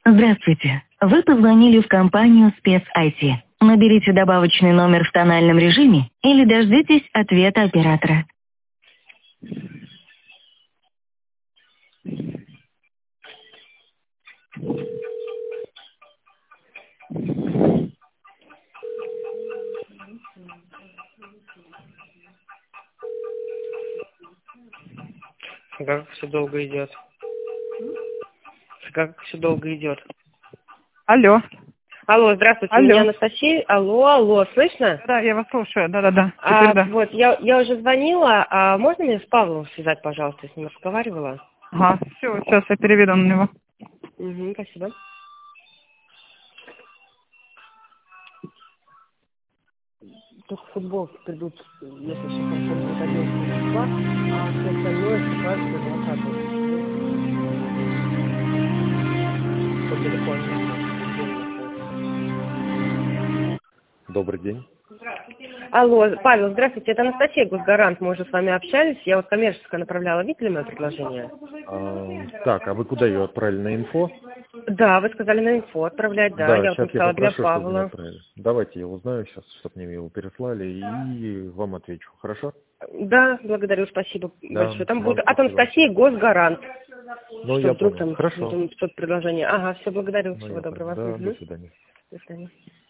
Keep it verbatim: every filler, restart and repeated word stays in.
Здравствуйте. Вы позвонили в компанию «Спец-ай ти». Наберите добавочный номер в тональном режиме или дождитесь ответа оператора. Как все долго идет? Как все долго идет? Алло. Алло, здравствуйте, Алло. меня Анастасия. Алло, алло, слышно? Да, я вас слушаю. Да-да-да. А, Теперь да. вот, я, я уже звонила, а можно меня с Павлом связать, пожалуйста, я с ним разговаривала? Ага, все, сейчас я переведу на него. Угу, спасибо. Только футболки придут, если все хорошо будет, одиннадцатого числа, а все остальное закажут на двадцатого. По телефону. Добрый день. Алло, Павел, здравствуйте, это Анастасия, Госгарант, мы уже с вами общались, я вот коммерческое направляла, видели мое предложение? А, так, а вы куда ее отправили? На инфо? Да, вы сказали на инфо отправлять, да, я вот сейчас я написала для попрошу, чтобы мне Павла. отправили. Давайте я узнаю сейчас, чтобы мне его переслали, и вам отвечу. Хорошо? Да, благодарю, спасибо Да, большое. Там вам будет от спасибо. Анастасии Госгарант. Ну, Что я вдруг понял. там Хорошо. что-то предложение. Ага, все, благодарю, Ну, всего я доброго. понял. Да, Мгм. до свидания. До свидания.